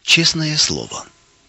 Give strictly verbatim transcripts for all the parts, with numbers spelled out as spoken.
Честное слово.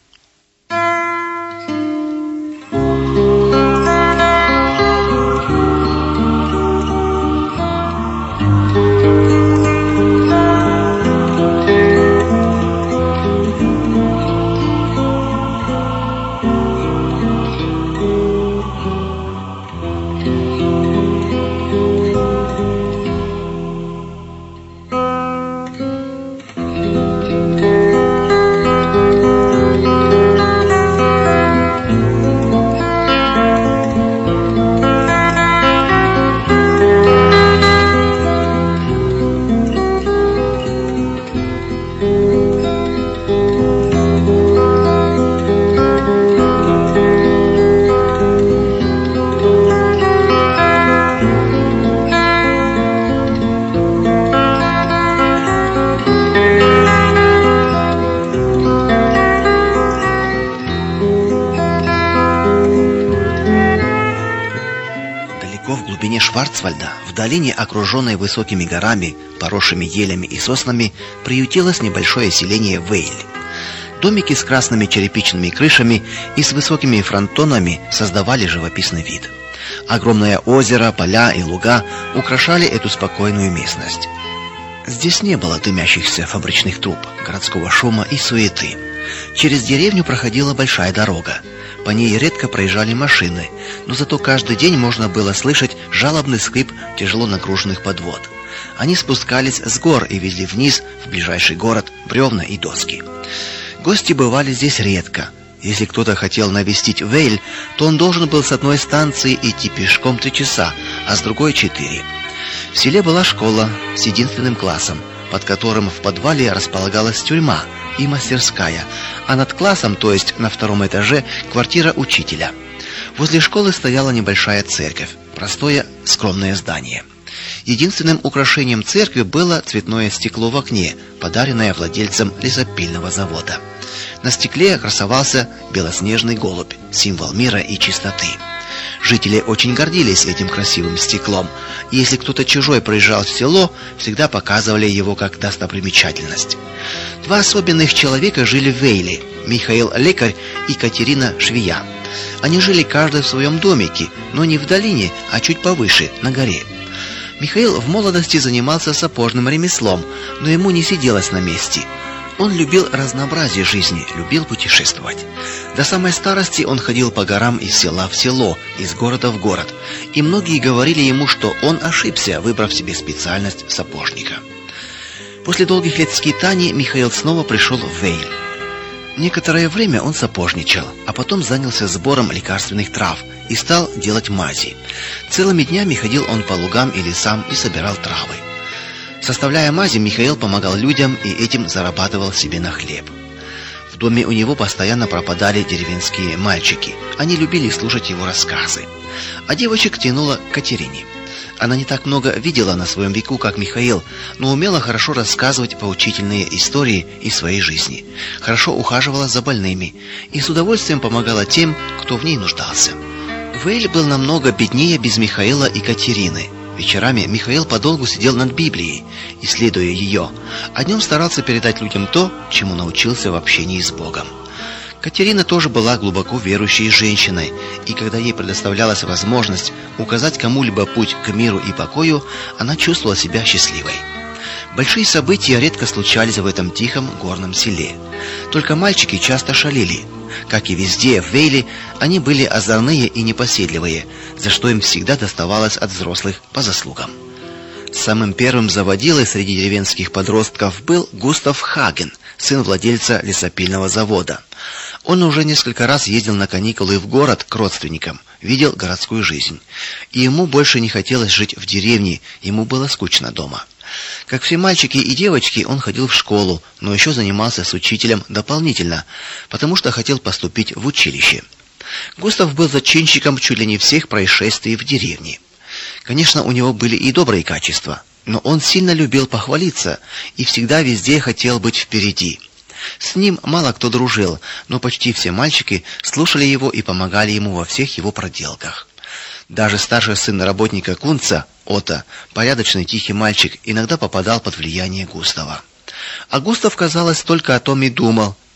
В глубине Шварцвальда, в долине, окруженной высокими горами, поросшими елями и соснами, приютилось небольшое селение Вейль. Домики с красными черепичными крышами и с высокими фронтонами создавали живописный вид. Огромное озеро, поля и луга украшали эту спокойную местность. Здесь не было дымящихся фабричных труб, городского шума и суеты. Через деревню проходила большая дорога. По ней редко проезжали машины, но зато каждый день можно было слышать жалобный скрип тяжело нагруженных подвод. Они спускались с гор и везли вниз, в ближайший город, бревна и доски. Гости бывали здесь редко. Если кто-то хотел навестить Вейль, то он должен был с одной станции идти пешком три часа, а с другой четыре. В селе была школа с единственным классом, под которым в подвале располагалась тюрьма и мастерская, а над классом, то есть на втором этаже, квартира учителя. Возле школы стояла небольшая церковь, простое, скромное здание. Единственным украшением церкви было цветное стекло в окне, подаренное владельцем лесопильного завода. На стекле красовался белоснежный голубь, символ мира и чистоты. Жители очень гордились этим красивым стеклом, и если кто-то чужой приезжал в село, всегда показывали его как достопримечательность. Два особенных человека жили в Вейле: Михаил Лекарь и Катерина Швея. Они жили каждый в своем домике, но не в долине, а чуть повыше, на горе. Михаил в молодости занимался сапожным ремеслом, но ему не сиделось на месте. Он любил разнообразие жизни, любил путешествовать. До самой старости он ходил по горам из села в село, из города в город, и многие говорили ему, что он ошибся, выбрав себе специальность сапожника. После долгих лет скитаний Михаил снова пришел в Вейль. Некоторое время он сапожничал, а потом занялся сбором лекарственных трав и стал делать мази. Целыми днями ходил он по лугам и лесам и собирал травы. Составляя мази, Михаил помогал людям и этим зарабатывал себе на хлеб. В доме у него постоянно пропадали деревенские мальчики. Они любили слушать его рассказы. А девочек тянуло к Катерине. Она не так много видела на своем веку, как Михаил, но умела хорошо рассказывать поучительные истории из своей жизни, хорошо ухаживала за больными и с удовольствием помогала тем, кто в ней нуждался. Вейль был намного беднее без Михаила и Катерины. Вечерами Михаил подолгу сидел над Библией, исследуя ее, а днем старался передать людям то, чему научился в общении с Богом. Катерина тоже была глубоко верующей женщиной, и когда ей предоставлялась возможность указать кому-либо путь к миру и покою, она чувствовала себя счастливой. Большие события редко случались в этом тихом горном селе. Только мальчики часто шалили. Как и везде в Вейле, они были озорные и непоседливые, за что им всегда доставалось от взрослых по заслугам. Самым первым заводилой среди деревенских подростков был Густав Хаген, сын владельца лесопильного завода. Он уже несколько раз ездил на каникулы в город к родственникам, видел городскую жизнь. И ему больше не хотелось жить в деревне, ему было скучно дома. Как все мальчики и девочки, он ходил в школу, но еще занимался с учителем дополнительно, потому что хотел поступить в училище. Густав был зачинщиком чуть ли не всех происшествий в деревне. Конечно, у него были и добрые качества, но он сильно любил похвалиться и всегда везде хотел быть впереди. С ним мало кто дружил, но почти все мальчики слушали его и помогали ему во всех его проделках. Даже старший сын работника Кунца, Отто, порядочный тихий мальчик, иногда попадал под влияние Густава. А Густав, казалось, только о том и думал,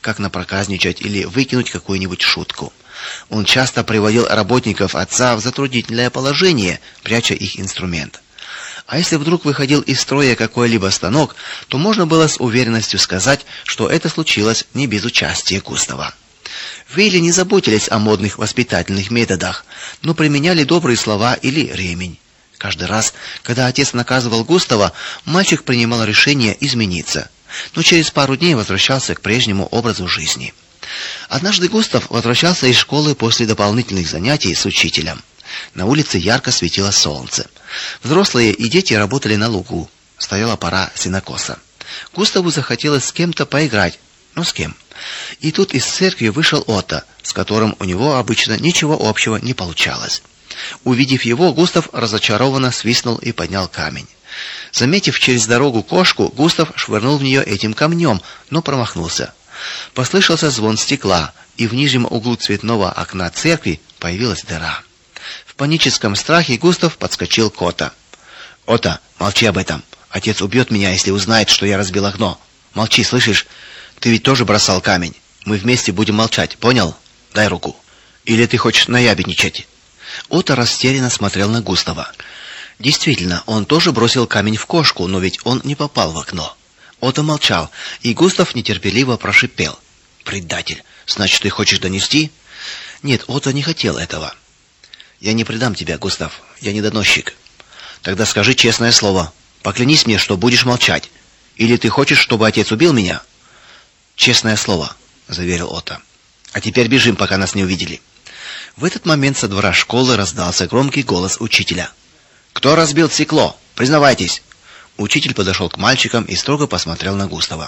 как напроказничать или выкинуть какую-нибудь шутку. Он часто приводил работников отца в затруднительное положение, пряча их инструмент. А если вдруг выходил из строя какой-либо станок, то можно было с уверенностью сказать, что это случилось не без участия Густава. В Вейле не заботились о модных воспитательных методах, но применяли добрые слова или ремень. Каждый раз, когда отец наказывал Густава, мальчик принимал решение измениться, но через пару дней возвращался к прежнему образу жизни. Однажды Густав возвращался из школы после дополнительных занятий с учителем. На улице ярко светило солнце. Взрослые и дети работали на лугу. Стояла пора сенокоса. Густаву захотелось с кем-то поиграть. Но с кем? И тут из церкви вышел Отто, с которым у него обычно ничего общего не получалось. Увидев его, Густав разочарованно свистнул и поднял камень. Заметив через дорогу кошку, Густав швырнул в нее этим камнем, но промахнулся. Послышался звон стекла, и в нижнем углу цветного окна церкви появилась дыра. В паническом страхе Густав подскочил к Отто. «Отто, молчи об этом. Отец убьет меня, если узнает, что я разбил окно. Молчи, слышишь? Ты ведь тоже бросал камень. Мы вместе будем молчать, понял? Дай руку. Или ты хочешь наябедничать?» Отто растерянно смотрел на Густава. Действительно, он тоже бросил камень в кошку, но ведь он не попал в окно. Отто молчал, и Густав нетерпеливо прошипел: «Предатель, значит, ты хочешь донести?» Нет, Отто не хотел этого. «Я не предам тебя, Густав. Я не доносчик». «Тогда скажи честное слово. Поклянись мне, что будешь молчать. Или ты хочешь, чтобы отец убил меня?» «Честное слово», — заверил Отто. «А теперь бежим, пока нас не увидели». В этот момент со двора школы раздался громкий голос учителя. «Кто разбил стекло? Признавайтесь!» Учитель подошел к мальчикам и строго посмотрел на Густава.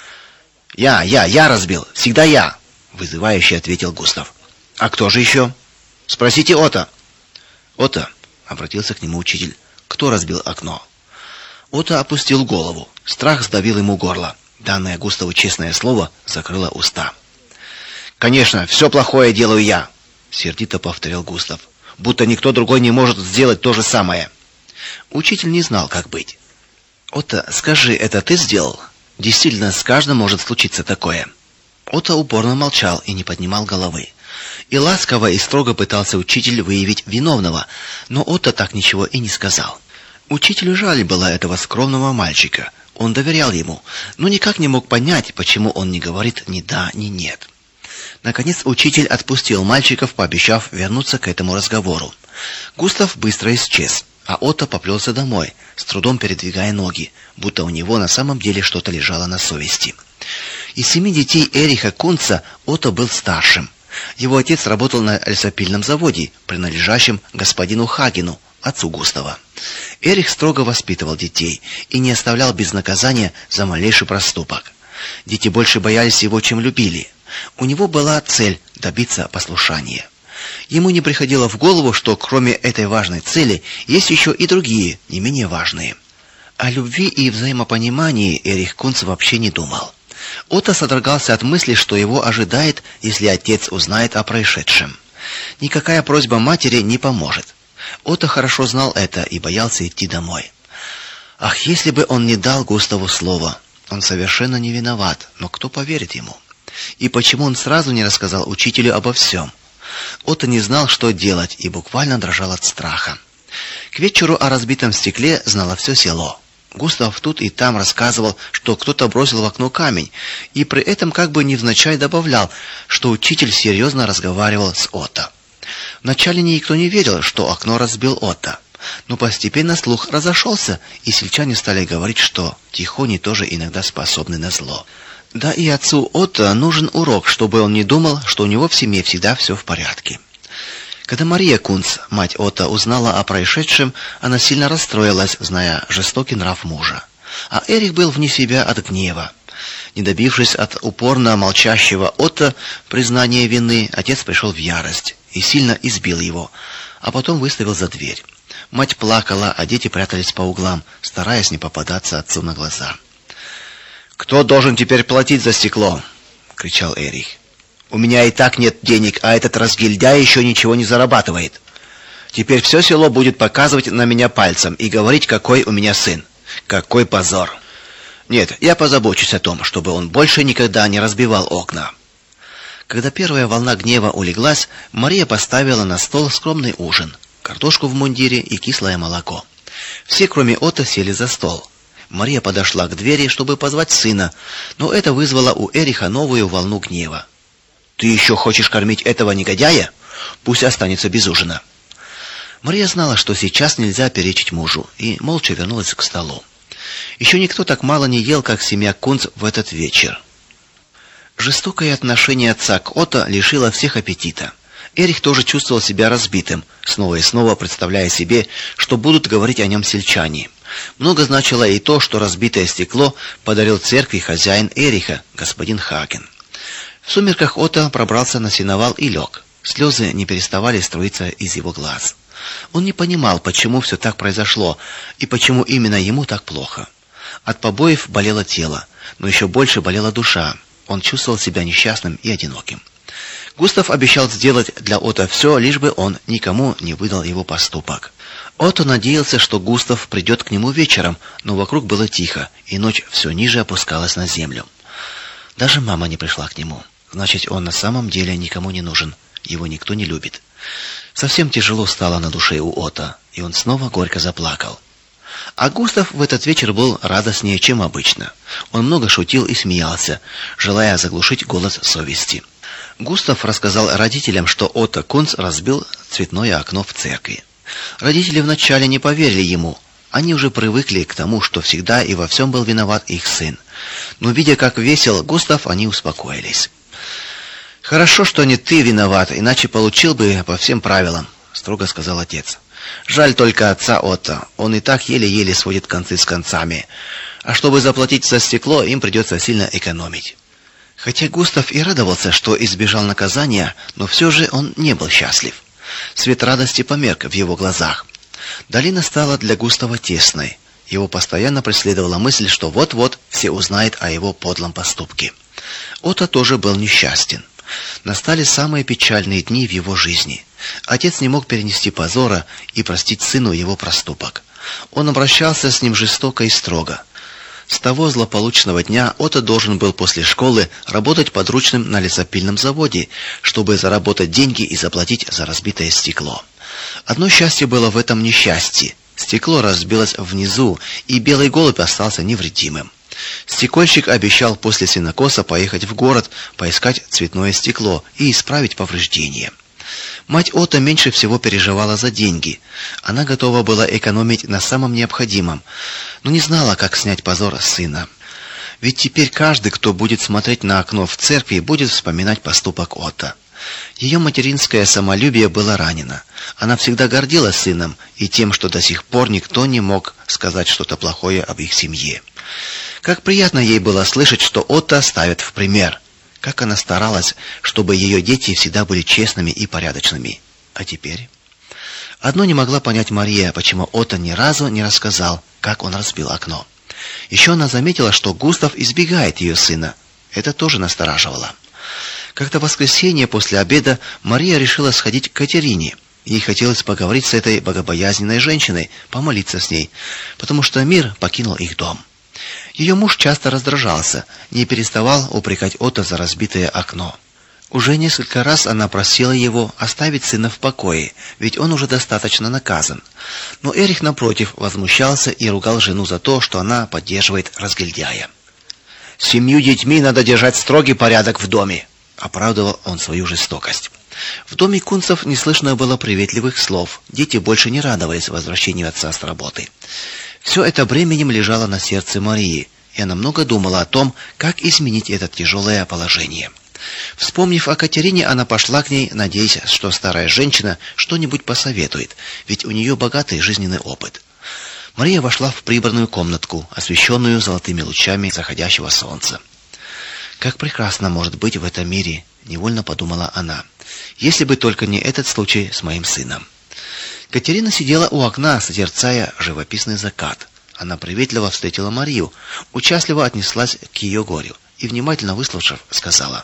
«Я, я, я разбил! Всегда я!» — вызывающе ответил Густав. «А кто же еще?» «Спросите Отто!» «Отто!» — обратился к нему учитель. «Кто разбил окно?» Отто опустил голову. Страх сдавил ему горло. Данное Густаву честное слово закрыло уста. «Конечно, все плохое делаю я!» — сердито повторил Густав. «Будто никто другой не может сделать то же самое!» Учитель не знал, как быть. «Отто, скажи, это ты сделал? Действительно, с каждым может случиться такое». Отто упорно молчал и не поднимал головы. И ласково и строго пытался учитель выявить виновного, но Отто так ничего и не сказал. Учителю жаль было этого скромного мальчика. Он доверял ему, но никак не мог понять, почему он не говорит ни да, ни нет. Наконец учитель отпустил мальчиков, пообещав вернуться к этому разговору. Густав быстро исчез, а Отто поплелся домой, с трудом передвигая ноги, будто у него на самом деле что-то лежало на совести. Из семи детей Эриха Кунца Отто был старшим. Его отец работал на лесопильном заводе, принадлежащем господину Хагену, отцу Густава. Эрих строго воспитывал детей и не оставлял без наказания за малейший проступок. Дети больше боялись его, чем любили. У него была цель добиться послушания. Ему не приходило в голову, что кроме этой важной цели есть еще и другие, не менее важные. О любви и взаимопонимании Эрих Кунц вообще не думал. Отто содрогался от мысли, что его ожидает, если отец узнает о происшедшем. Никакая просьба матери не поможет. Отто хорошо знал это и боялся идти домой. Ах, если бы он не дал Густаву слово. Он совершенно не виноват, но кто поверит ему? И почему он сразу не рассказал учителю обо всем? Отто не знал, что делать, и буквально дрожал от страха. К вечеру о разбитом стекле знало все село. Густав тут и там рассказывал, что кто-то бросил в окно камень, и при этом как бы невзначай добавлял, что учитель серьезно разговаривал с Отто. Вначале никто не верил, что окно разбил Отто, но постепенно слух разошелся, и сельчане стали говорить, что тихони тоже иногда способны на зло. Да и отцу Отто нужен урок, чтобы он не думал, что у него в семье всегда все в порядке. Когда Мария Кунц, мать Отто, узнала о происшедшем, она сильно расстроилась, зная жестокий нрав мужа. А Эрих был вне себя от гнева. Не добившись от упорно молчащего Отто признания вины, отец пришел в ярость и сильно избил его, а потом выставил за дверь. Мать плакала, а дети прятались по углам, стараясь не попадаться отцу на глаза. «Кто должен теперь платить за стекло?» — кричал Эрих. «У меня и так нет денег, а этот разгильдяй еще ничего не зарабатывает. Теперь все село будет показывать на меня пальцем и говорить, какой у меня сын. Какой позор!» Нет, я позабочусь о том, чтобы он больше никогда не разбивал окна. Когда первая волна гнева улеглась, Мария поставила на стол скромный ужин: картошку в мундире и кислое молоко. Все, кроме Отто, сели за стол. Мария подошла к двери, чтобы позвать сына, но это вызвало у Эриха новую волну гнева. Ты еще хочешь кормить этого негодяя? Пусть останется без ужина. Мария знала, что сейчас нельзя перечить мужу, и молча вернулась к столу. Еще никто так мало не ел, как семья Кунц в этот вечер. Жестокое отношение отца к Отто лишило всех аппетита. Эрих тоже чувствовал себя разбитым, снова и снова представляя себе, что будут говорить о нем сельчане. Много значило и то, что разбитое стекло подарил церкви хозяин Эриха, господин Хаген. В сумерках Отто пробрался на сеновал и лег. Слезы не переставали струиться из его глаз. Он не понимал, почему все так произошло и почему именно ему так плохо. От побоев болело тело, но еще больше болела душа. Он чувствовал себя несчастным и одиноким. Густав обещал сделать для Отто все, лишь бы он никому не выдал его поступок. Отто надеялся, что Густав придет к нему вечером, но вокруг было тихо, и ночь все ниже опускалась на землю. Даже мама не пришла к нему. Значит, он на самом деле никому не нужен. Его никто не любит. Совсем тяжело стало на душе у Отто, и он снова горько заплакал. А Густав в этот вечер был радостнее, чем обычно. Он много шутил и смеялся, желая заглушить голос совести. Густав рассказал родителям, что Отто Кунц разбил цветное окно в церкви. Родители вначале не поверили ему. Они уже привыкли к тому, что всегда и во всем был виноват их сын. Но видя, как весел Густав, они успокоились. Хорошо, что не ты виноват, иначе получил бы по всем правилам, строго сказал отец. Жаль только отца Отто. Он и так еле-еле сводит концы с концами. А чтобы заплатить за стекло, им придется сильно экономить. Хотя Густав и радовался, что избежал наказания, но все же он не был счастлив. Свет радости померк в его глазах. Долина стала для Густава тесной. Его постоянно преследовала мысль, что вот-вот все узнают о его подлом поступке. Отто тоже был несчастен. Настали самые печальные дни в его жизни. Отец не мог перенести позора и простить сыну его проступок. Он обращался с ним жестоко и строго. С того злополучного дня Отто должен был после школы работать подручным на лесопильном заводе, чтобы заработать деньги и заплатить за разбитое стекло. Одно счастье было в этом несчастье. Стекло разбилось внизу, и белый голубь остался невредимым. Стекольщик обещал после сенокоса поехать в город, поискать цветное стекло и исправить повреждения. Мать Отто меньше всего переживала за деньги. Она готова была экономить на самом необходимом, но не знала, как снять позор с сына. Ведь теперь каждый, кто будет смотреть на окно в церкви, будет вспоминать поступок Отто. Ее материнское самолюбие было ранено. Она всегда гордилась сыном и тем, что до сих пор никто не мог сказать что-то плохое об их семье. Как приятно ей было слышать, что Отто ставит в пример. Как она старалась, чтобы ее дети всегда были честными и порядочными. А теперь одно не могла понять Мария, почему Отто ни разу не рассказал, как он разбил окно. Еще она заметила, что Густав избегает ее сына. Это тоже настораживало. Как-то в воскресенье после обеда Мария решила сходить к Катерине. Ей хотелось поговорить с этой богобоязненной женщиной, помолиться с ней, потому что мир покинул их дом. Ее муж часто раздражался, не переставал упрекать Отто за разбитое окно. Уже несколько раз она просила его оставить сына в покое, ведь он уже достаточно наказан. Но Эрих, напротив, возмущался и ругал жену за то, что она поддерживает разгильдяя. «С семью детьми надо держать строгий порядок в доме», — оправдывал он свою жестокость. В доме Кунцев не слышно было приветливых слов. Дети больше не радовались возвращению отца с работы. Все это бременем лежало на сердце Марии, и она много думала о том, как изменить это тяжелое положение. Вспомнив о Катерине, она пошла к ней, надеясь, что старая женщина что-нибудь посоветует, ведь у нее богатый жизненный опыт. Мария вошла в прибранную комнатку, освещенную золотыми лучами заходящего солнца. Как прекрасно может быть в этом мире, невольно подумала она. Если бы только не этот случай с моим сыном. Катерина сидела у окна, созерцая живописный закат. Она приветливо встретила Марию, участливо отнеслась к ее горю и, внимательно выслушав, сказала: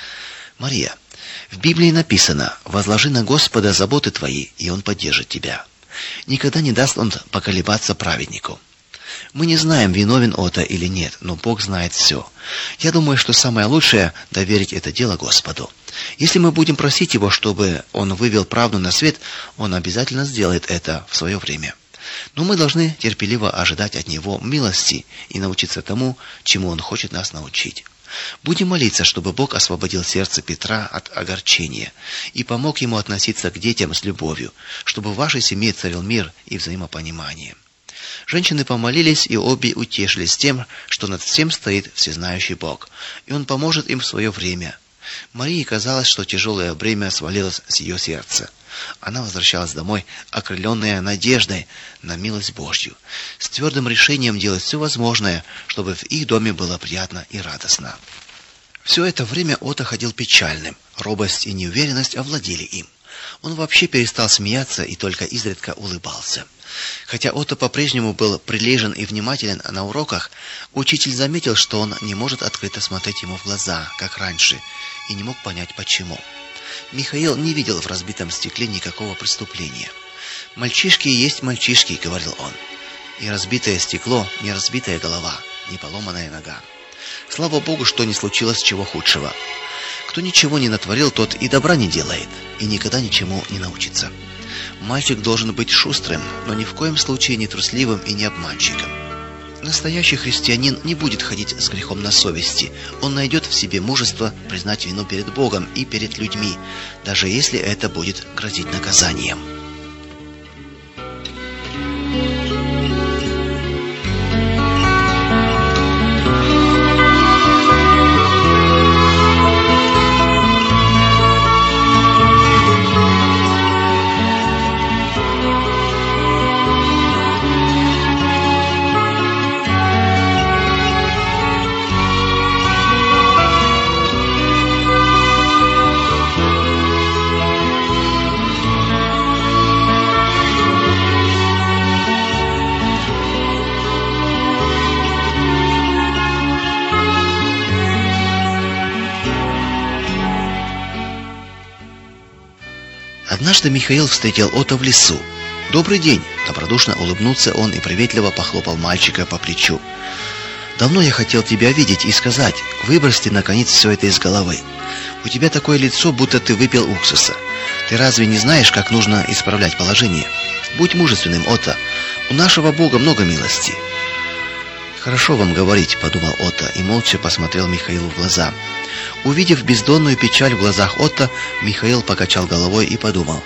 «Мария, в Библии написано: возложи на Господа заботы твои, и Он поддержит тебя. Никогда не даст Он поколебаться праведнику. Мы не знаем, виновен Отто или нет, но Бог знает все. Я думаю, что самое лучшее — доверить это дело Господу. Если мы будем просить Его, чтобы Он вывел правду на свет, Он обязательно сделает это в свое время. Но мы должны терпеливо ожидать от Него милости и научиться тому, чему Он хочет нас научить. Будем молиться, чтобы Бог освободил сердце Петра от огорчения и помог ему относиться к детям с любовью, чтобы в вашей семье царил мир и взаимопонимание. Женщины помолились, и обе утешились тем, что над всем стоит всезнающий Бог, и Он поможет им в свое время. Марии казалось, что тяжелое бремя свалилось с ее сердца. Она возвращалась домой, окрыленная надеждой на милость Божью, с твердым решением делать все возможное, чтобы в их доме было приятно и радостно. Все это время Отто ходил печальным, робость и неуверенность овладели им. Он вообще перестал смеяться и только изредка улыбался. Хотя Отто по-прежнему был прилежен и внимателен на уроках, учитель заметил, что он не может открыто смотреть ему в глаза, как раньше, и не мог понять, почему. Михаил не видел в разбитом стекле никакого преступления. «Мальчишки и есть мальчишки», — говорил он. «И разбитое стекло, не разбитая голова, не поломанная нога. Слава Богу, что не случилось чего худшего. Кто ничего не натворил, тот и добра не делает, и никогда ничему не научится. Мальчик должен быть шустрым, но ни в коем случае не трусливым и не обманщиком. Настоящий христианин не будет ходить с грехом на совести. Он найдет в себе мужество признать вину перед Богом и перед людьми, даже если это будет грозить наказанием». Однажды Михаил встретил Отто в лесу. «Добрый день!» — добродушно улыбнулся он и приветливо похлопал мальчика по плечу. «Давно я хотел тебя видеть и сказать, выбросьте наконец все это из головы. У тебя такое лицо, будто ты выпил уксуса. Ты разве не знаешь, как нужно исправлять положение? Будь мужественным, Отто. У нашего Бога много милости». «Хорошо вам говорить», — подумал Отто и молча посмотрел Михаилу в глаза. Увидев бездонную печаль в глазах Отто, Михаил покачал головой и подумал: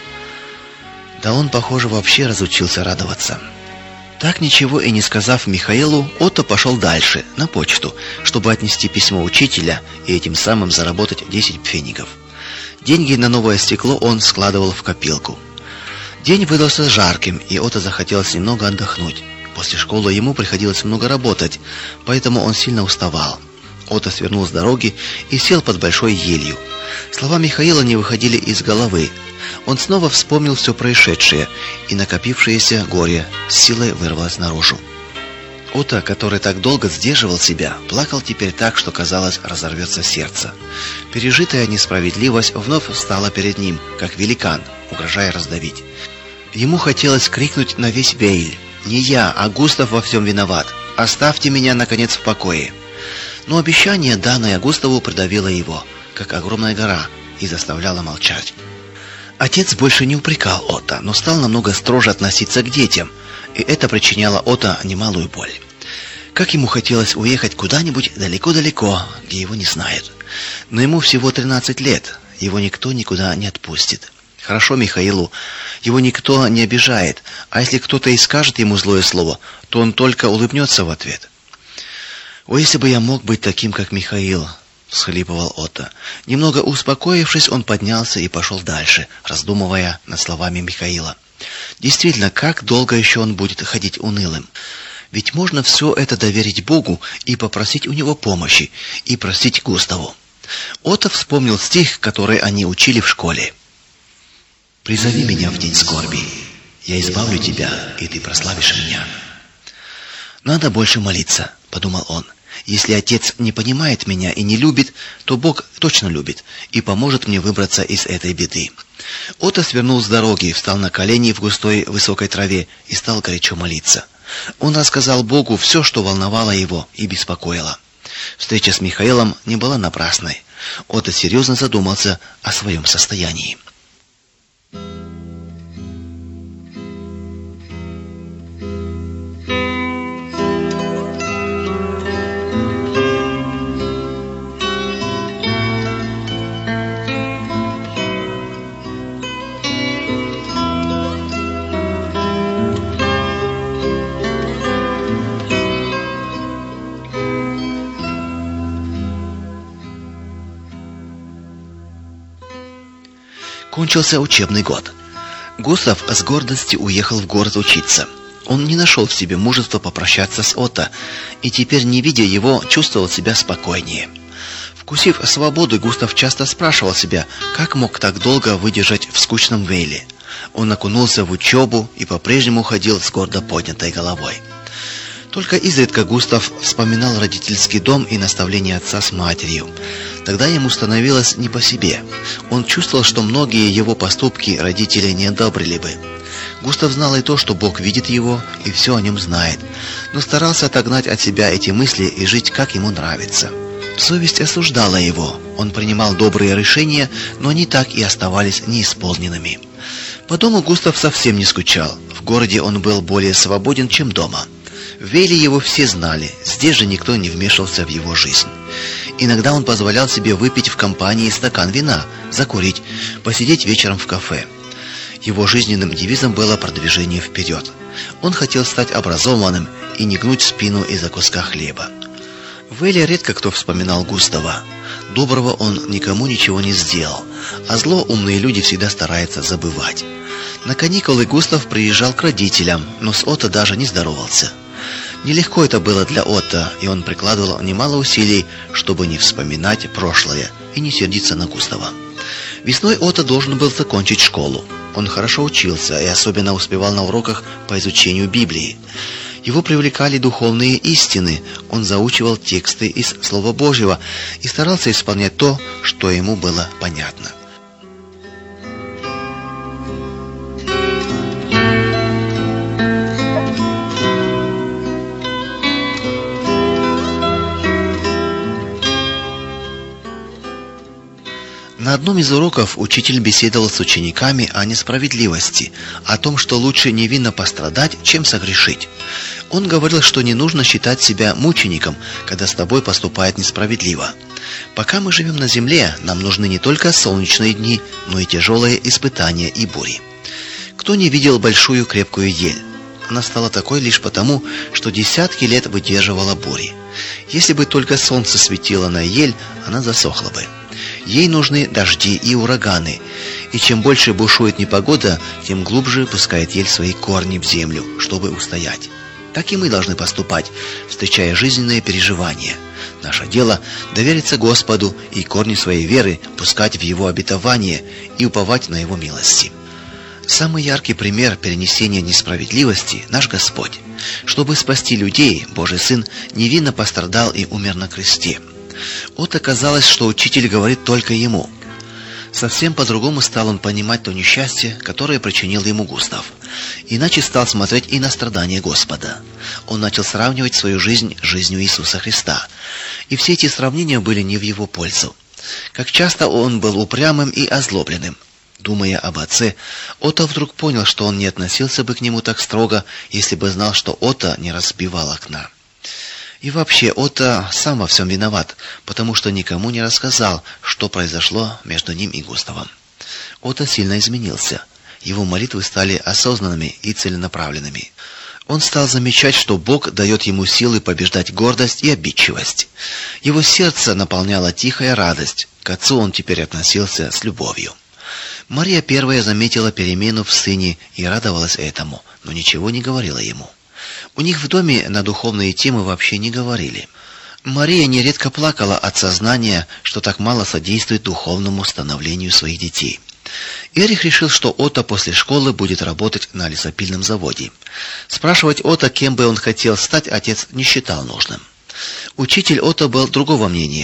да он, похоже, вообще разучился радоваться. Так, ничего и не сказав Михаилу, Отто пошел дальше, на почту, чтобы отнести письмо учителя и этим самым заработать десять пфенигов. Деньги на новое стекло он складывал в копилку. День выдался жарким, и Отто захотелось немного отдохнуть. После школы ему приходилось много работать, поэтому он сильно уставал. Отто свернул с дороги и сел под большой елью. Слова Михаила не выходили из головы. Он снова вспомнил все происшедшее, и накопившееся горе с силой вырвалось наружу. Отто, который так долго сдерживал себя, плакал теперь так, что, казалось, разорвется сердце. Пережитая несправедливость вновь встала перед ним, как великан, угрожая раздавить. Ему хотелось крикнуть на весь Вейль: «Не я, а Густав во всем виноват! Оставьте меня, наконец, в покое!» Но обещание, данное Густаву, придавило его, как огромная гора, и заставляло молчать. Отец больше не упрекал Отто, но стал намного строже относиться к детям, и это причиняло Отто немалую боль. Как ему хотелось уехать куда-нибудь далеко-далеко, где его не знают. Но ему всего тринадцать лет, его никто никуда не отпустит. Хорошо Михаилу, его никто не обижает, а если кто-то и скажет ему злое слово, то он только улыбнется в ответ. «О, если бы я мог быть таким, как Михаил!» — всхлипывал Отто. Немного успокоившись, он поднялся и пошел дальше, раздумывая над словами Михаила. Действительно, как долго еще он будет ходить унылым? Ведь можно все это доверить Богу и попросить у него помощи, и простить Густаву. Отто вспомнил стих, который они учили в школе. «Призови меня в день скорби, я избавлю тебя, и ты прославишь меня». «Надо больше молиться», — подумал он. «Если отец не понимает меня и не любит, то Бог точно любит и поможет мне выбраться из этой беды». Отто свернул с дороги, встал на колени в густой высокой траве и стал горячо молиться. Он рассказал Богу все, что волновало его и беспокоило. Встреча с Михаилом не была напрасной. Отто серьезно задумался о своем состоянии. Кончился учебный год. Густав с гордостью уехал в город учиться. Он не нашел в себе мужества попрощаться с Отто, и теперь, не видя его, чувствовал себя спокойнее. Вкусив свободу, Густав часто спрашивал себя, как мог так долго выдержать в скучном Вейле. Он окунулся в учебу и по-прежнему ходил с гордо поднятой головой. Только изредка Густав вспоминал родительский дом и наставления отца с матерью. Тогда ему становилось не по себе. Он чувствовал, что многие его поступки родители не одобрили бы. Густав знал и то, что Бог видит его и все о нем знает, но старался отогнать от себя эти мысли и жить, как ему нравится. Совесть осуждала его. Он принимал добрые решения, но они так и оставались неисполненными. По дому Густав совсем не скучал. В городе он был более свободен, чем дома. В Вейле его все знали, здесь же никто не вмешивался в его жизнь. Иногда он позволял себе выпить в компании стакан вина, закурить, посидеть вечером в кафе. Его жизненным девизом было продвижение вперед. Он хотел стать образованным и не гнуть спину из-за куска хлеба. В Вейле редко кто вспоминал Густава. Доброго он никому ничего не сделал, а зло умные люди всегда стараются забывать. На каникулы Густав приезжал к родителям, но с Отто даже не здоровался. Нелегко это было для Отто, и он прикладывал немало усилий, чтобы не вспоминать прошлое и не сердиться на Густава. Весной Отто должен был закончить школу. Он хорошо учился и особенно успевал на уроках по изучению Библии. Его привлекали духовные истины. Он заучивал тексты из Слова Божьего и старался исполнять то, что ему было понятно. На одном из уроков учитель беседовал с учениками о несправедливости, о том, что лучше невинно пострадать, чем согрешить. Он говорил, что не нужно считать себя мучеником, когда с тобой поступают несправедливо. Пока мы живем на земле, нам нужны не только солнечные дни, но и тяжелые испытания и бури. Кто не видел большую крепкую ель? Она стала такой лишь потому, что десятки лет выдерживала бури. Если бы только солнце светило на ель, она засохла бы. Ей нужны дожди и ураганы, и чем больше бушует непогода, тем глубже пускает ель свои корни в землю, чтобы устоять. Так и мы должны поступать, встречая жизненные переживания. Наше дело довериться Господу и корни своей веры пускать в Его обетование и уповать на Его милости. Самый яркий пример перенесения несправедливости — наш Господь. Чтобы спасти людей, Божий Сын невинно пострадал и умер на кресте. Отто казалось, что учитель говорит только ему. Совсем по-другому стал он понимать то несчастье, которое причинил ему Густав. Иначе стал смотреть и на страдания Господа. Он начал сравнивать свою жизнь с жизнью Иисуса Христа. И все эти сравнения были не в его пользу. Как часто он был упрямым и озлобленным. Думая об отце, Отто вдруг понял, что он не относился бы к нему так строго, если бы знал, что Отто не разбивал окна. И вообще, Отто сам во всем виноват, потому что никому не рассказал, что произошло между ним и Густавом. Отто сильно изменился. Его молитвы стали осознанными и целенаправленными. Он стал замечать, что Бог дает ему силы побеждать гордость и обидчивость. Его сердце наполняла тихая радость. К отцу он теперь относился с любовью. Мария первая заметила перемену в сыне и радовалась этому, но ничего не говорила ему. У них в доме на духовные темы вообще не говорили. Мария нередко плакала от сознания, что так мало содействует духовному становлению своих детей. Эрих решил, что Отто после школы будет работать на лесопильном заводе. Спрашивать Отто, кем бы он хотел стать, отец не считал нужным. Учитель Отто был другого мнения.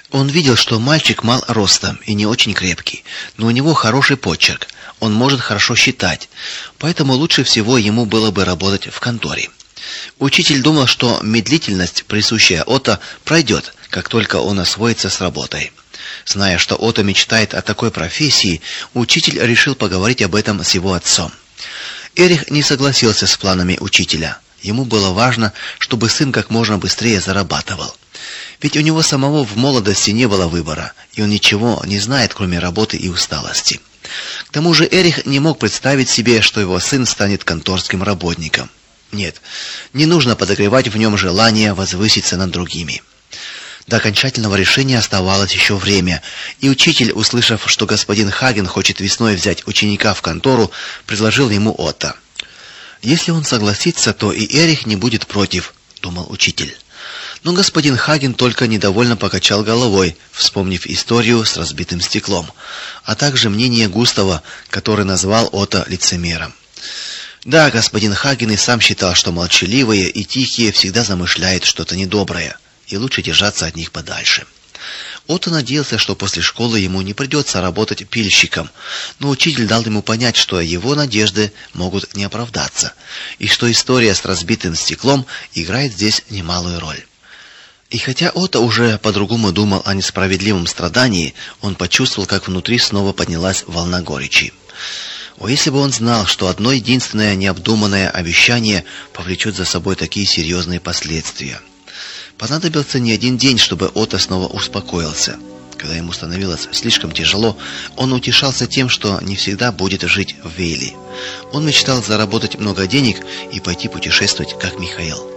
Он видел, что мальчик мал ростом и не очень крепкий, но у него хороший почерк. Он может хорошо считать. Поэтому лучше всего ему было бы работать в конторе. Учитель думал, что медлительность, присущая Отто, пройдет, как только он освоится с работой. Зная, что Отто мечтает о такой профессии, учитель решил поговорить об этом с его отцом. Эрих не согласился с планами учителя. Ему было важно, чтобы сын как можно быстрее зарабатывал. Ведь у него самого в молодости не было выбора, и он ничего не знает, кроме работы и усталости. К тому же Эрих не мог представить себе, что его сын станет конторским работником. Нет, не нужно подогревать в нем желание возвыситься над другими. До окончательного решения оставалось еще время, и учитель, услышав, что господин Хаген хочет весной взять ученика в контору, предложил ему Отто. Если он согласится, то и Эрих не будет против, думал учитель. Но господин Хаген только недовольно покачал головой, вспомнив историю с разбитым стеклом, а также мнение Густава, который назвал Отто лицемером. Да, господин Хаген и сам считал, что молчаливые и тихие всегда замышляют что-то недоброе, и лучше держаться от них подальше. Отто надеялся, что после школы ему не придется работать пильщиком, но учитель дал ему понять, что его надежды могут не оправдаться, и что история с разбитым стеклом играет здесь немалую роль. И хотя Отто уже по-другому думал о несправедливом страдании, он почувствовал, как внутри снова поднялась волна горечи. О, если бы он знал, что одно единственное необдуманное обещание повлечет за собой такие серьезные последствия. Понадобился не один день, чтобы Отто снова успокоился. Когда ему становилось слишком тяжело, он утешался тем, что не всегда будет жить в Вейли. Он мечтал заработать много денег и пойти путешествовать, как Михаил.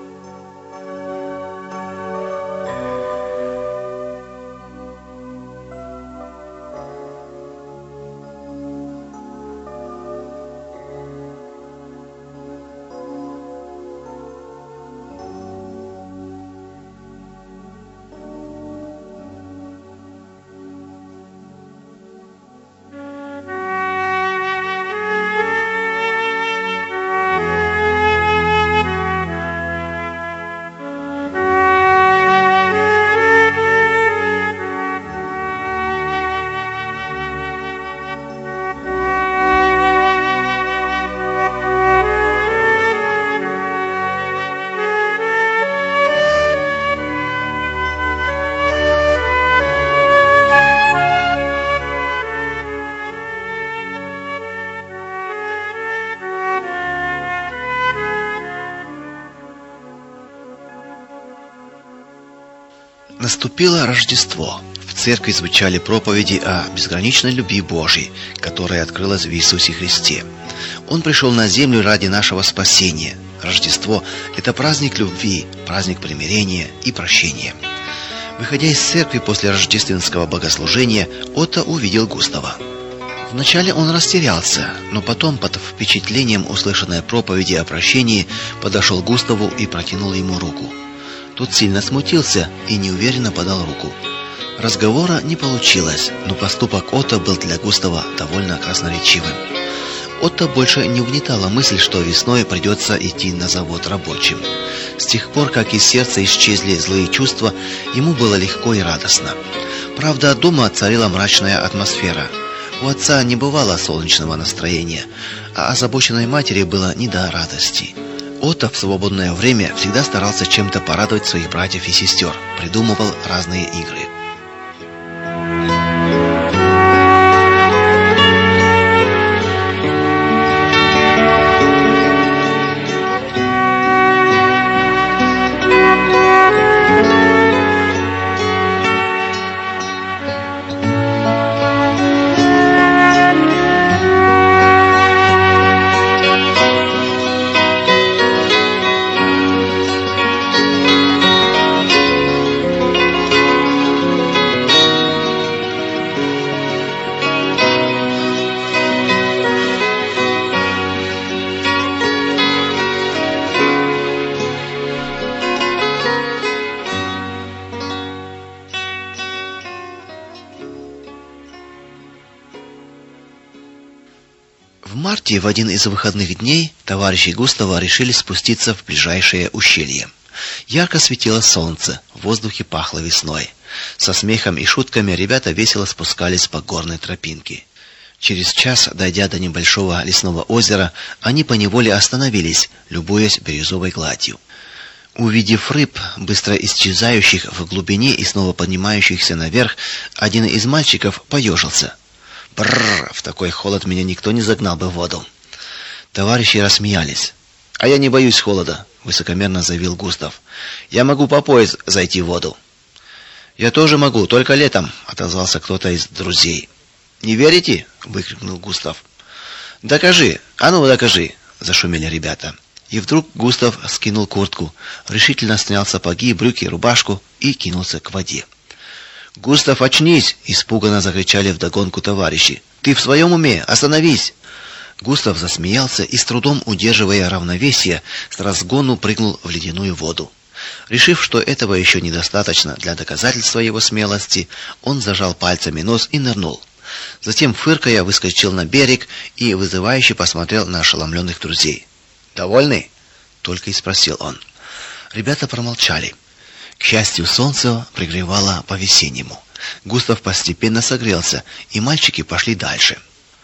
Наступило Рождество. В церкви звучали проповеди о безграничной любви Божьей, которая открылась в Иисусе Христе. Он пришел на землю ради нашего спасения. Рождество – это праздник любви, праздник примирения и прощения. Выходя из церкви после рождественского богослужения, Отто увидел Густава. Вначале он растерялся, но потом, под впечатлением услышанной проповеди о прощении, подошел к Густаву и протянул ему руку. Тот сильно смутился и неуверенно подал руку. Разговора не получилось, но поступок Отто был для Густава довольно красноречивым. Отто больше не угнетала мысль, что весной придется идти на завод рабочим. С тех пор, как из сердца исчезли злые чувства, ему было легко и радостно. Правда, дома царила мрачная атмосфера. У отца не бывало солнечного настроения, а озабоченной матери было не до радости. Отто в свободное время всегда старался чем-то порадовать своих братьев и сестер, придумывал разные игры. В марте, в один из выходных дней, товарищи Густава решили спуститься в ближайшее ущелье. Ярко светило солнце, в воздухе пахло весной. Со смехом и шутками ребята весело спускались по горной тропинке. Через час, дойдя до небольшого лесного озера, они поневоле остановились, любуясь бирюзовой гладью. Увидев рыб, быстро исчезающих в глубине и снова поднимающихся наверх, один из мальчиков поежился. Бррр, в такой холод меня никто не загнал бы в воду. Товарищи рассмеялись. А я не боюсь холода, высокомерно заявил Густав. Я могу по пояс зайти в воду. Я тоже могу, только летом, отозвался кто-то из друзей. Не верите? Выкрикнул Густав. Докажи. А ну, докажи, зашумели ребята. И вдруг Густав скинул куртку, решительно снял сапоги, брюки, рубашку и кинулся к воде. «Густав, очнись!» — испуганно закричали вдогонку товарищи. «Ты в своем уме? Остановись!» Густав засмеялся и, с трудом удерживая равновесие, с разгону прыгнул в ледяную воду. Решив, что этого еще недостаточно для доказательства его смелости, он зажал пальцами нос и нырнул. Затем, фыркая, выскочил на берег и вызывающе посмотрел на ошеломленных друзей. «Довольны?» — только и спросил он. Ребята промолчали. К счастью, солнце пригревало по-весеннему. Густав постепенно согрелся, и мальчики пошли дальше.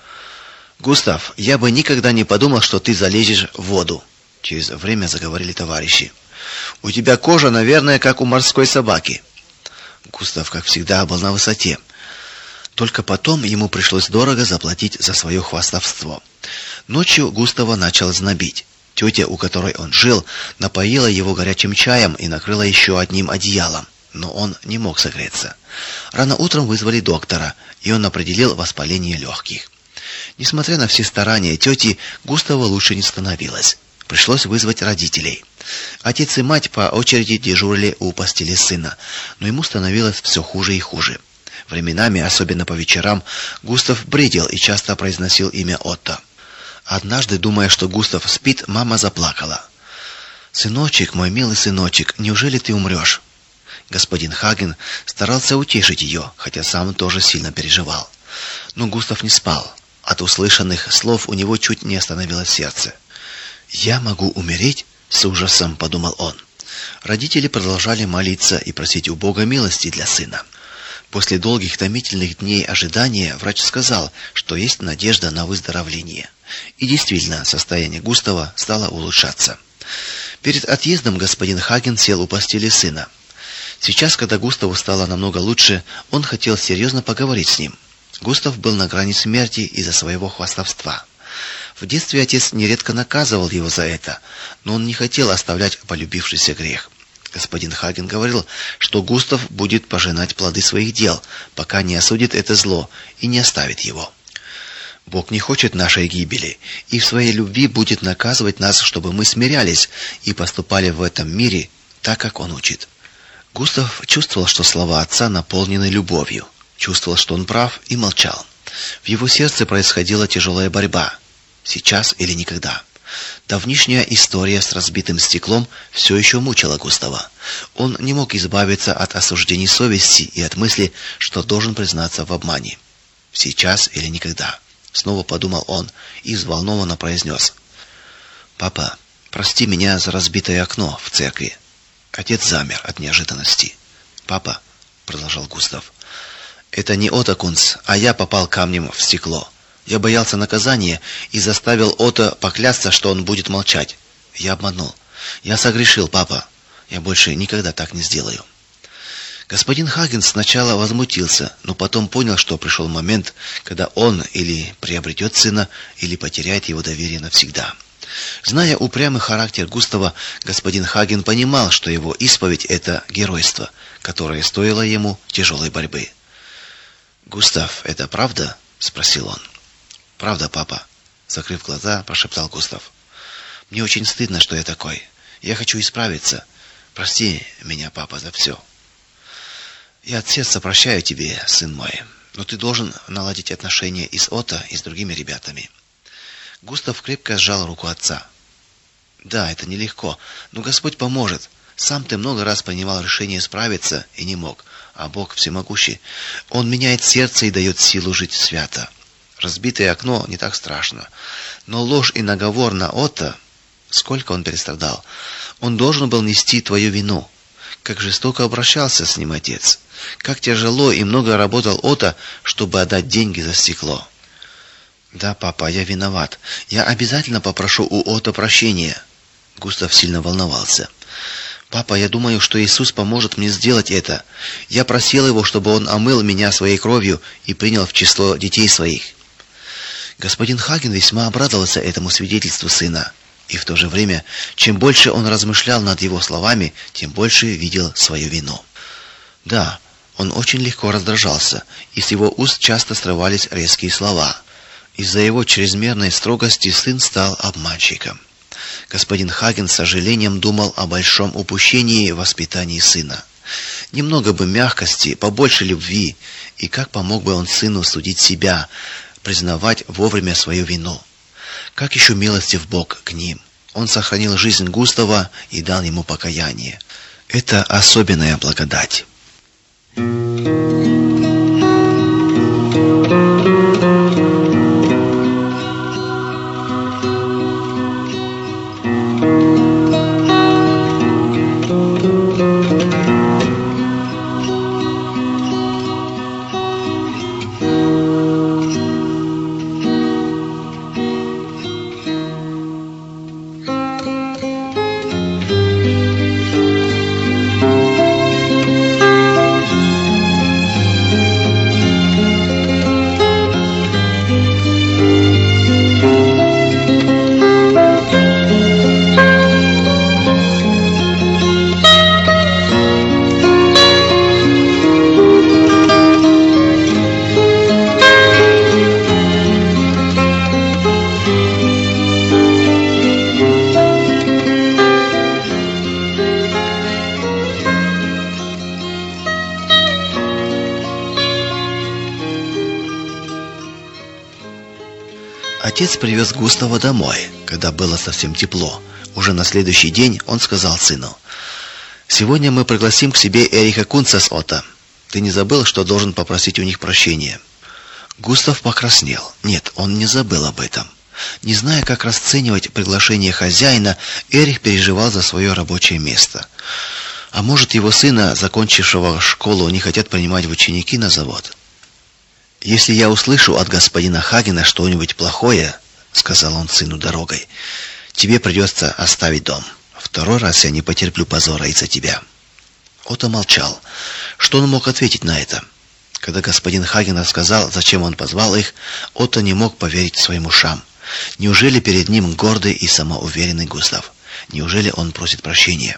«Густав, я бы никогда не подумал, что ты залезешь в воду», — через время заговорили товарищи. «У тебя кожа, наверное, как у морской собаки». Густав, как всегда, был на высоте. Только потом ему пришлось дорого заплатить за свое хвастовство. Ночью Густава начал знобить. Тетя, у которой он жил, напоила его горячим чаем и накрыла еще одним одеялом, но он не мог согреться. Рано утром вызвали доктора, и он определил воспаление легких. Несмотря на все старания тети, Густаву лучше не становилось. Пришлось вызвать родителей. Отец и мать по очереди дежурили у постели сына, но ему становилось все хуже и хуже. Временами, особенно по вечерам, Густав бредил и часто произносил имя Отто. Однажды, думая, что Густав спит, мама заплакала. «Сыночек, мой милый сыночек, неужели ты умрешь?» Господин Хаген старался утешить ее, хотя сам тоже сильно переживал. Но Густав не спал. От услышанных слов у него чуть не остановилось сердце. «Я могу умереть?» — с ужасом подумал он. Родители продолжали молиться и просить у Бога милости для сына. После долгих томительных дней ожидания врач сказал, что есть надежда на выздоровление. И действительно, состояние Густава стало улучшаться. Перед отъездом господин Хаген сел у постели сына. Сейчас, когда Густаву стало намного лучше, он хотел серьезно поговорить с ним. Густав был на грани смерти из-за своего хвастовства. В детстве отец нередко наказывал его за это, но он не хотел оставлять полюбившийся грех. Господин Хаген говорил, что Густав будет пожинать плоды своих дел, пока не осудит это зло и не оставит его. Бог не хочет нашей гибели, и в своей любви будет наказывать нас, чтобы мы смирялись и поступали в этом мире так, как Он учит. Густав чувствовал, что слова отца наполнены любовью, чувствовал, что он прав, и молчал. В его сердце происходила тяжелая борьба. Сейчас или никогда. Давнишняя история с разбитым стеклом все еще мучила Густава. Он не мог избавиться от осуждений совести и от мысли, что должен признаться в обмане. Сейчас или никогда. Снова подумал он и взволнованно произнес: «Папа, прости меня за разбитое окно в церкви». Отец замер от неожиданности. «Папа», — продолжал Густав, — «это не Отто Кунц, а я попал камнем в стекло. Я боялся наказания и заставил Отто поклясться, что он будет молчать. Я обманул. Я согрешил, папа. Я больше никогда так не сделаю». Господин Хаген сначала возмутился, но потом понял, что пришел момент, когда он или приобретет сына, или потеряет его доверие навсегда. Зная упрямый характер Густава, господин Хаген понимал, что его исповедь — это геройство, которое стоило ему тяжелой борьбы. «Густав, это правда?» — спросил он. «Правда, папа», — закрыв глаза, прошептал Густав. «Мне очень стыдно, что я такой. Я хочу исправиться. Прости меня, папа, за все. Я от сердца прощаю тебе, сын мой, но ты должен наладить отношения и с Отто, и с другими ребятами». Густав крепко сжал руку отца. «Да, это нелегко, но Господь поможет. Сам ты много раз принимал решение справиться и не мог, а Бог всемогущий. Он меняет сердце и дает силу жить свято. Разбитое окно не так страшно, но ложь и наговор на Отто Сколько он перестрадал. Он должен был нести твою вину. Как жестоко обращался с ним отец. Как тяжело и много работал Отто, чтобы отдать деньги за стекло. Да, папа, я виноват. Я обязательно попрошу у Отто прощения. Густав сильно волновался. Папа, я думаю, что Иисус поможет мне сделать это. Я просил его, чтобы он омыл меня своей кровью и принял в число детей своих. Господин Хаген весьма обрадовался этому свидетельству сына, и в то же время, чем больше он размышлял над его словами, тем больше видел свою вину. Да, он очень легко раздражался, и с его уст часто срывались резкие слова. Из-за его чрезмерной строгости сын стал обманщиком. Господин Хаген с сожалением думал о большом упущении в воспитании сына. Немного бы мягкости, побольше любви, и как помог бы он сыну судить себя, признавать вовремя свою вину. Как еще милостив Бог к ним. Он сохранил жизнь Густава и дал ему покаяние. Это особенная благодать. Отец привез Густава домой, когда было совсем тепло. Уже на следующий день он сказал сыну: «Сегодня мы пригласим к себе Эриха Кунца с Отто. Ты не забыл, что должен попросить у них прощения?» Густав покраснел. Нет, он не забыл об этом. Не зная, как расценивать приглашение хозяина, Эрих переживал за свое рабочее место. А может, его сына, закончившего школу, не хотят принимать в ученики на завод? «Если я услышу от господина Хагена что-нибудь плохое, — сказал он сыну дорогой, — тебе придется оставить дом. Второй раз я не потерплю позора из-за тебя». Отто молчал. Что он мог ответить на это? Когда господин Хаген рассказал, зачем он позвал их, Отто не мог поверить своим ушам. Неужели перед ним гордый и самоуверенный Густав? Неужели он просит прощения?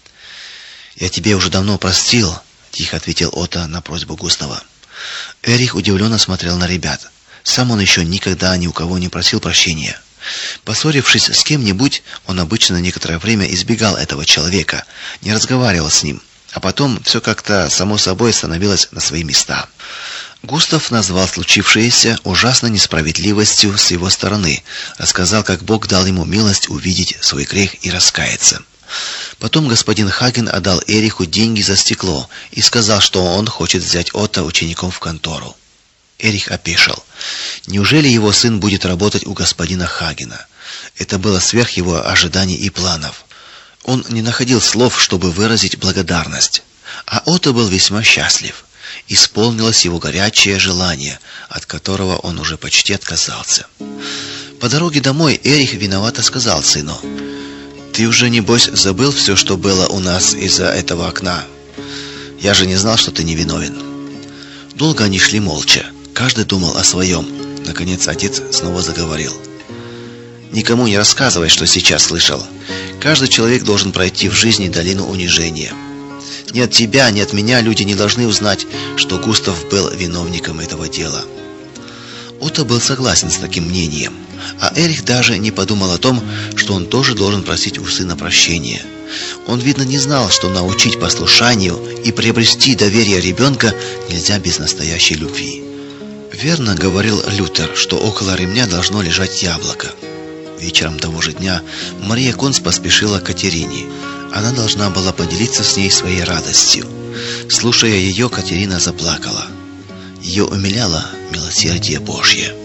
«Я тебе уже давно простил, — тихо ответил Отто на просьбу Густава. Эрих удивленно смотрел на ребят. Сам он еще никогда ни у кого не просил прощения. Поссорившись с кем-нибудь, он обычно некоторое время избегал этого человека, не разговаривал с ним, а потом все как-то само собой становилось на свои места. Густав назвал случившееся ужасной несправедливостью с его стороны, рассказал, как Бог дал ему милость увидеть свой грех и раскаяться. Потом господин Хаген отдал Эриху деньги за стекло и сказал, что он хочет взять Отто учеником в контору. Эрих опешил. Неужели его сын будет работать у господина Хагена? Это было сверх его ожиданий и планов. Он не находил слов, чтобы выразить благодарность. А Отто был весьма счастлив. Исполнилось его горячее желание, от которого он уже почти отказался. По дороге домой Эрих виновато сказал сыну: «Ты уже, небось, забыл все, что было у нас из-за этого окна? Я же не знал, что ты невиновен». Долго они шли молча. Каждый думал о своем. Наконец отец снова заговорил: «Никому не рассказывай, что сейчас слышал. Каждый человек должен пройти в жизни долину унижения. Ни от тебя, ни от меня люди не должны узнать, что Густав был виновником этого дела». Отто был согласен с таким мнением, а Эрих даже не подумал о том, что он тоже должен просить у сына прощения. Он, видно, не знал, что научить послушанию и приобрести доверие ребенка нельзя без настоящей любви. Верно говорил Лютер, что около ремня должно лежать яблоко. Вечером того же дня Мария Кунц поспешила к Катерине. Она должна была поделиться с ней своей радостью. Слушая ее, Катерина заплакала. Ее умиляло милосердие Божье.